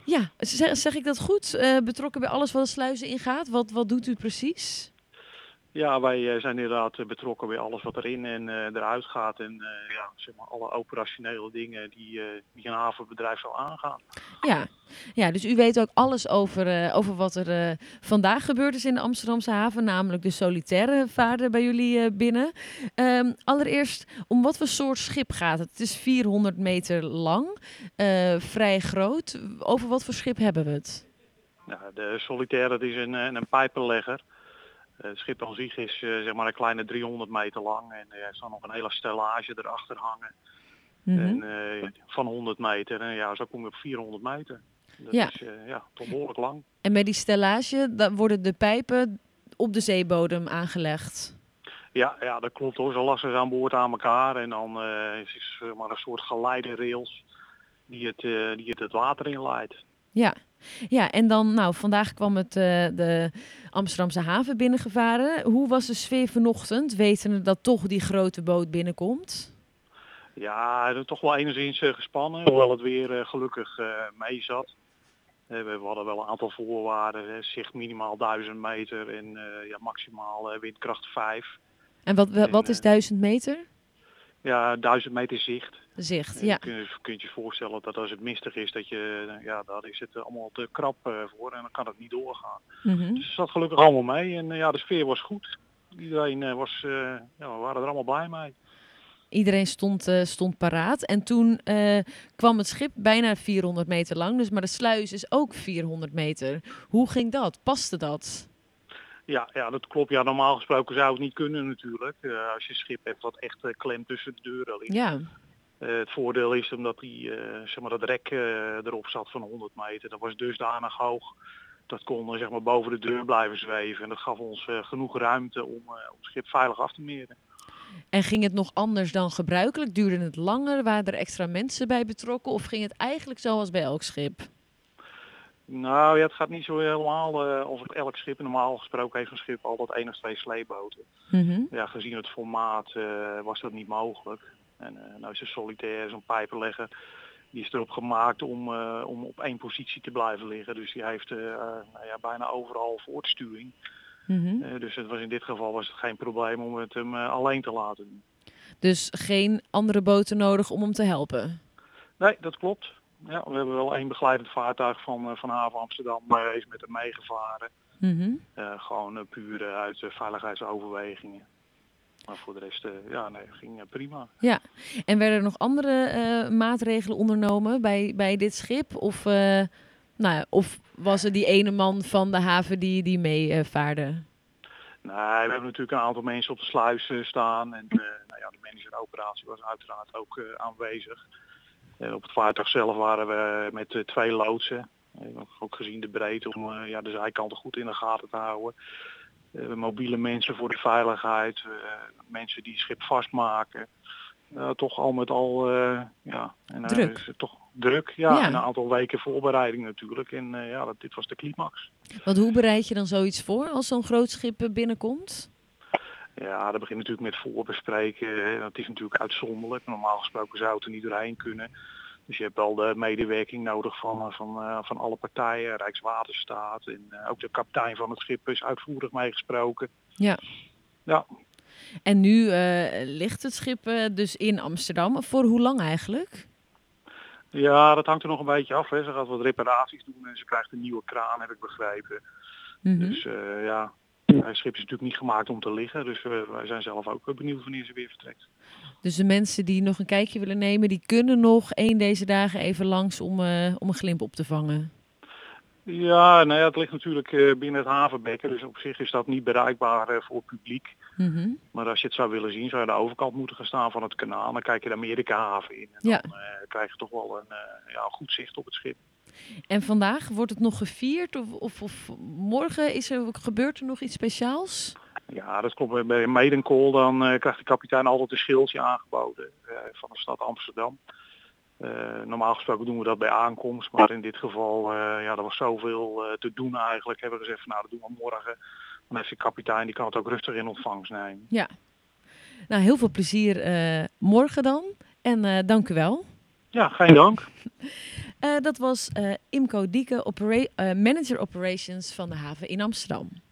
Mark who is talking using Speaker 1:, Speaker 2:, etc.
Speaker 1: Ja, zeg ik dat goed? Betrokken bij alles wat de sluizen ingaat? Wat doet u precies?
Speaker 2: Ja, wij zijn inderdaad betrokken bij alles wat erin en eruit gaat. En ja, zeg maar alle operationele dingen die een havenbedrijf zal aangaan.
Speaker 1: Ja. Ja, dus u weet ook alles over wat er vandaag gebeurd is in de Amsterdamse haven, namelijk de solitaire vaarden bij jullie binnen. Allereerst, om wat voor soort schip gaat het? Het is 400 meter lang, vrij groot. Over wat voor schip hebben we het?
Speaker 2: Ja, de Solitaire, dat is een pijpenlegger. Het schip aan zich is zeg maar een kleine 300 meter lang en er staat nog een hele stellage erachter hangen.
Speaker 1: Mhm.
Speaker 2: En van 100 meter en ja, zo kom je op 400 meter. Dat
Speaker 1: Ja,
Speaker 2: is ja, toch behoorlijk lang.
Speaker 1: en bij die stellage dan worden de pijpen op de zeebodem aangelegd.
Speaker 2: Ja, ja, dat klopt hoor. Ze lassen ze aan boord aan elkaar en dan is het maar een soort geleiderails die het water inleidt.
Speaker 1: Ja. Ja, en dan, nou, vandaag kwam de Amsterdamse haven binnengevaren. Hoe was de sfeer vanochtend, wetende dat toch die grote boot binnenkomt?
Speaker 2: Ja, het is toch wel enigszins gespannen, hoewel het weer gelukkig mee zat. We hadden wel een aantal voorwaarden, zicht minimaal 1000 meter en ja, maximaal windkracht 5.
Speaker 1: En
Speaker 2: En
Speaker 1: wat is 1000 meter?
Speaker 2: ja, 1000 meter zicht.
Speaker 1: Zicht,
Speaker 2: Je
Speaker 1: ja.
Speaker 2: kunt je voorstellen dat als het mistig is, dat ja, daar is het allemaal te krap voor en dan kan het niet doorgaan.
Speaker 1: Mhm.
Speaker 2: Dus het zat gelukkig allemaal mee en ja, de sfeer was goed. Iedereen ja, we waren er allemaal blij mee.
Speaker 1: Iedereen stond paraat. En toen kwam het schip bijna 400 meter lang, dus, maar de sluis is ook 400 meter. Hoe ging dat? Paste dat?
Speaker 2: Ja, ja, dat klopt. Ja, normaal gesproken zou het niet kunnen natuurlijk. Als je een schip hebt wat echt klem tussen de deuren ligt.
Speaker 1: Ja.
Speaker 2: Het voordeel is omdat zeg maar dat rek erop zat van 100 meter. Dat was dusdanig hoog. Dat kon zeg maar boven de deur blijven zweven. En dat gaf ons genoeg ruimte om het schip veilig af te meren.
Speaker 1: En ging het nog anders dan gebruikelijk? Duurde het langer? Waren er extra mensen bij betrokken? Of ging het eigenlijk zoals bij elk schip?
Speaker 2: Nou ja, het gaat niet zo helemaal als op elk schip. Normaal gesproken heeft een schip altijd 1 of 2 sleepboten.
Speaker 1: Mhm.
Speaker 2: Ja, gezien het formaat was dat niet mogelijk. En nou is een solitaire, zo'n pijpenlegger, die is erop gemaakt om op 1 positie te blijven liggen. Dus die heeft nou ja, bijna overal voortstuwing.
Speaker 1: Mhm.
Speaker 2: Dus in dit geval was het geen probleem om het hem alleen te laten doen.
Speaker 1: Dus geen andere boten nodig om hem te helpen?
Speaker 2: Nee, dat klopt. Ja, we hebben wel 1 begeleidend vaartuig van Haven Amsterdam is met hem meegevaren.
Speaker 1: Mhm.
Speaker 2: Gewoon puur uit veiligheidsoverwegingen. Maar voor de rest, ja, nee, ging prima.
Speaker 1: Ja, en werden er nog andere maatregelen ondernomen bij dit schip? Of, nou ja, of was er die ene man van de haven die meevaarde?
Speaker 2: Nee, we hebben natuurlijk een aantal mensen op de sluis staan. En nou ja, de manager operatie was uiteraard ook aanwezig. Op het vaartuig zelf waren we met 2 loodsen. Ook gezien de breedte om ja, de zijkanten goed in de gaten te houden. Mobiele mensen voor de veiligheid. Mensen die het schip vastmaken. Toch al met al, ja, en is
Speaker 1: Druk.
Speaker 2: het toch druk. Ja, en een
Speaker 1: Ja,
Speaker 2: aantal weken voorbereiding natuurlijk. En ja, dit was de climax.
Speaker 1: want hoe bereid je dan zoiets voor als zo'n groot schip binnenkomt?
Speaker 2: Ja, dat begint natuurlijk met voorbespreken. Hè. Dat is natuurlijk uitzonderlijk. Normaal gesproken zou het er niet doorheen kunnen. Dus je hebt wel de medewerking nodig van alle partijen, Rijkswaterstaat en ook de kapitein van het schip is uitvoerig meegesproken.
Speaker 1: Ja,
Speaker 2: Ja,
Speaker 1: en nu ligt het schip dus in Amsterdam. Voor hoe lang eigenlijk?
Speaker 2: ja, dat hangt er nog een beetje af. Hè. Ze gaat wat reparaties doen en ze krijgt een nieuwe kraan, heb ik begrepen.
Speaker 1: Mhm.
Speaker 2: Dus ja, het schip is natuurlijk niet gemaakt om te liggen. Dus wij zijn zelf ook benieuwd wanneer ze weer vertrekt.
Speaker 1: Dus de mensen die nog een kijkje willen nemen, die kunnen nog één deze dagen even langs om een glimp op te vangen.
Speaker 2: Ja, nou ja, het ligt natuurlijk binnen het havenbekken. Dus op zich is dat niet bereikbaar voor het publiek.
Speaker 1: Mhm.
Speaker 2: Maar als je het zou willen zien, zou je aan de overkant moeten gaan staan van het kanaal. Dan kijk je de Amerika-haven in. En
Speaker 1: Ja,
Speaker 2: dan krijg je toch wel ja, een goed zicht op het schip.
Speaker 1: en vandaag wordt het nog gevierd of morgen gebeurt er nog iets speciaals?
Speaker 2: Ja, dat klopt. Bij een medencall dan krijgt de kapitein altijd een schildje aangeboden van de stad Amsterdam. Normaal gesproken doen we dat bij aankomst. Maar in dit geval, ja, er was zoveel te doen eigenlijk. Hebben we gezegd van nou, dat doen we morgen. Dan heeft de kapitein, die kan het ook rustig in ontvangst nemen.
Speaker 1: Ja, nou heel veel plezier morgen dan en dank u wel.
Speaker 2: Ja, geen dank.
Speaker 1: Dat was Imco Dieke, Manager Operations van de haven in Amsterdam.